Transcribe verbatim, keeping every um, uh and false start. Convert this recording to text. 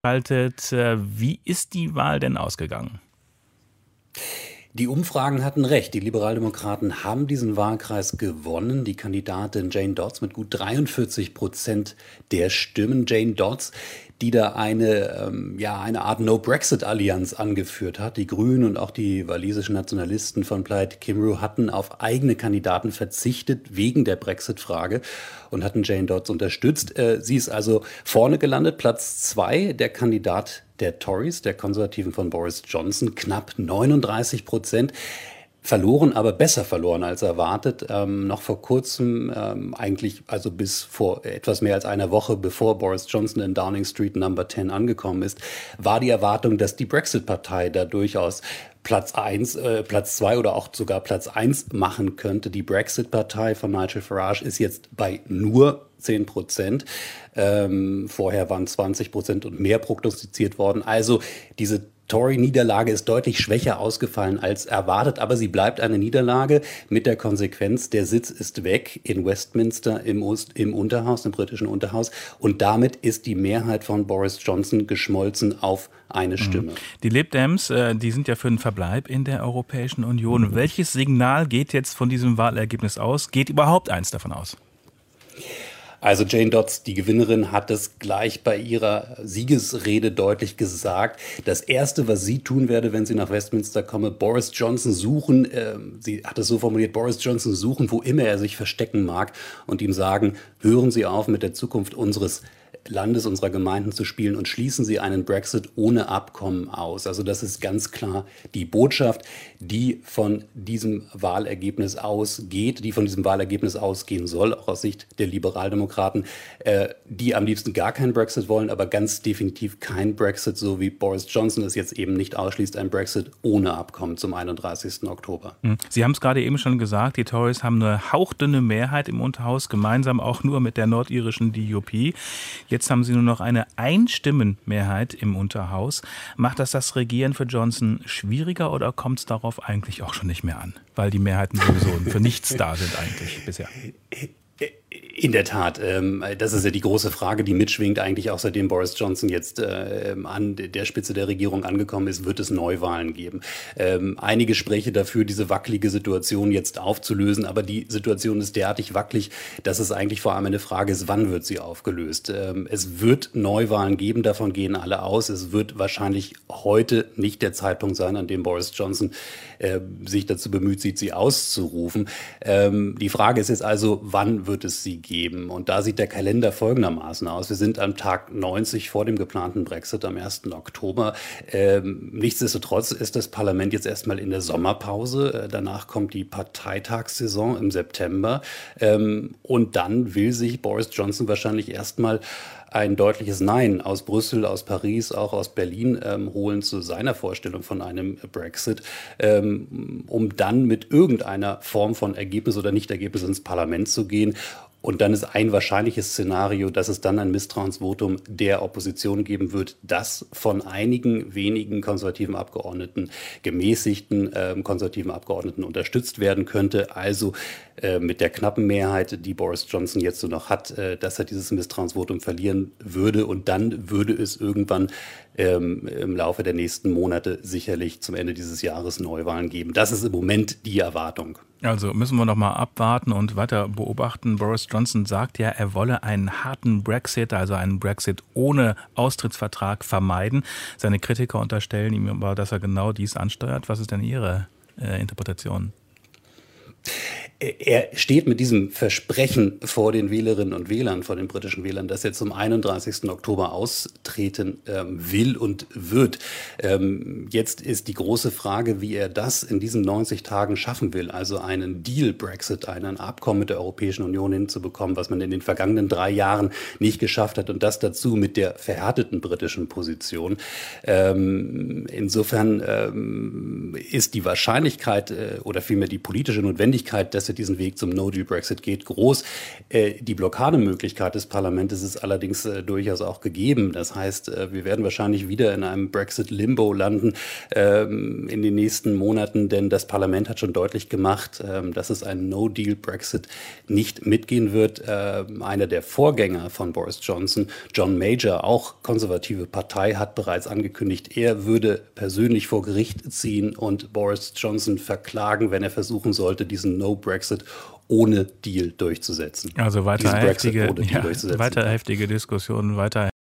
zugeschaltet. Wie ist die Wahl denn ausgegangen? Die Umfragen hatten recht. Die Liberaldemokraten haben diesen Wahlkreis gewonnen. Die Kandidatin Jane Dodds mit gut dreiundvierzig Prozent der Stimmen. Jane Dodds, die da eine, ähm, ja, eine Art No-Brexit-Allianz angeführt hat. Die Grünen und auch die walisischen Nationalisten von Plaid Cymru hatten auf eigene Kandidaten verzichtet wegen der Brexit-Frage und hatten Jane Dodds unterstützt. Äh, sie ist also vorne gelandet, Platz zwei, der Kandidat der Tories, der Konservativen von Boris Johnson, knapp neununddreißig Prozent. Verloren, aber besser verloren als erwartet. Ähm, noch vor kurzem, ähm, eigentlich also bis vor etwas mehr als einer Woche, bevor Boris Johnson in Downing Street Number zehn angekommen ist, war die Erwartung, dass die Brexit-Partei da durchaus Platz eins, äh, Platz zwei oder auch sogar Platz eins machen könnte. Die Brexit-Partei von Nigel Farage ist jetzt bei nur zehn Prozent. Ähm, vorher waren zwanzig Prozent und mehr prognostiziert worden. Also diese Tory-Niederlage ist deutlich schwächer ausgefallen als erwartet, aber sie bleibt eine Niederlage mit der Konsequenz, der Sitz ist weg in Westminster im, Ost, im Unterhaus, im britischen Unterhaus, und damit ist die Mehrheit von Boris Johnson geschmolzen auf eine Stimme. Die Lib Dems, die sind ja für den Verbleib in der Europäischen Union. Mhm. Welches Signal geht jetzt von diesem Wahlergebnis aus? Geht überhaupt eins davon aus? Also Jane Dodds, die Gewinnerin, hat es gleich bei ihrer Siegesrede deutlich gesagt. Das Erste, was sie tun werde, wenn sie nach Westminster komme, Boris Johnson suchen. Äh, sie hat es so formuliert, Boris Johnson suchen, wo immer er sich verstecken mag, und ihm sagen, hören Sie auf, mit der Zukunft unseres Landes, unserer Gemeinden zu spielen, und schließen Sie einen Brexit ohne Abkommen aus. Also das ist ganz klar die Botschaft, die von diesem Wahlergebnis ausgeht, die von diesem Wahlergebnis ausgehen soll, auch aus Sicht der Liberaldemokraten, äh, die am liebsten gar keinen Brexit wollen, aber ganz definitiv kein Brexit, so wie Boris Johnson es jetzt eben nicht ausschließt, ein Brexit ohne Abkommen zum einunddreißigsten Oktober. Sie haben es gerade eben schon gesagt, die Tories haben eine hauchdünne Mehrheit im Unterhaus, gemeinsam auch nur mit der nordirischen D U P. Jetzt haben sie nur noch eine Einstimmenmehrheit im Unterhaus. Macht das das Regieren für Johnson schwieriger oder kommt es darauf eigentlich auch schon nicht mehr an? Weil die Mehrheiten sowieso für nichts da sind eigentlich bisher. In der Tat, ähm, das ist ja die große Frage, die mitschwingt eigentlich auch seitdem Boris Johnson jetzt äh, an der Spitze der Regierung angekommen ist, wird es Neuwahlen geben. Ähm, einige sprechen dafür, diese wackelige Situation jetzt aufzulösen, aber die Situation ist derartig wackelig, dass es eigentlich vor allem eine Frage ist, wann wird sie aufgelöst? Ähm, es wird Neuwahlen geben, davon gehen alle aus. Es wird wahrscheinlich heute nicht der Zeitpunkt sein, an dem Boris Johnson äh, sich dazu bemüht sieht, sie auszurufen. Ähm, die Frage ist jetzt also, wann wird es sie geben? Und da sieht der Kalender folgendermaßen aus. Wir sind am Tag neunzig vor dem geplanten Brexit am ersten Oktober. Ähm, nichtsdestotrotz ist das Parlament jetzt erstmal in der Sommerpause. Äh, danach kommt die Parteitagssaison im September. Ähm, und dann will sich Boris Johnson wahrscheinlich erstmal ein deutliches Nein aus Brüssel, aus Paris, auch aus Berlin ähm, holen zu seiner Vorstellung von einem Brexit, ähm, um dann mit irgendeiner Form von Ergebnis oder Nichtergebnis ins Parlament zu gehen. Und dann ist ein wahrscheinliches Szenario, dass es dann ein Misstrauensvotum der Opposition geben wird, das von einigen wenigen konservativen Abgeordneten, gemäßigten äh, konservativen Abgeordneten unterstützt werden könnte. Also äh, mit der knappen Mehrheit, die Boris Johnson jetzt so noch hat, äh, dass er dieses Misstrauensvotum verlieren würde. Und dann würde es irgendwann ähm, im Laufe der nächsten Monate sicherlich zum Ende dieses Jahres Neuwahlen geben. Das ist im Moment die Erwartung. Also müssen wir noch mal abwarten und weiter beobachten. Boris Johnson sagt ja, er wolle einen harten Brexit, also einen Brexit ohne Austrittsvertrag, vermeiden. Seine Kritiker unterstellen ihm aber, dass er genau dies ansteuert. Was ist denn Ihre äh, Interpretation? Er steht mit diesem Versprechen vor den Wählerinnen und Wählern, vor den britischen Wählern, dass er zum einunddreißigsten Oktober austreten ähm, will und wird. Ähm, jetzt ist die große Frage, wie er das in diesen neunzig Tagen schaffen will, also einen Deal-Brexit, ein Abkommen mit der Europäischen Union hinzubekommen, was man in den vergangenen drei Jahren nicht geschafft hat, und das dazu mit der verhärteten britischen Position. Ähm, insofern ähm, ist die Wahrscheinlichkeit äh, oder vielmehr die politische Notwendigkeit, dass No-Deal-Brexit, diesen Weg zum No-Deal-Brexit geht, groß. Äh, die Blockademöglichkeit des Parlaments ist allerdings äh, durchaus auch gegeben. Das heißt, äh, wir werden wahrscheinlich wieder in einem Brexit-Limbo landen ähm, in den nächsten Monaten, denn das Parlament hat schon deutlich gemacht, ähm, dass es einen No-Deal-Brexit nicht mitgehen wird. Äh, einer der Vorgänger von Boris Johnson, John Major, auch konservative Partei, hat bereits angekündigt, er würde persönlich vor Gericht ziehen und Boris Johnson verklagen, wenn er versuchen sollte, diesen No-Brexit ohne Deal durchzusetzen. Also weiter Diesen Brexit heftige, ohne Deal ja, durchzusetzen. weiter heftige Diskussionen, weiter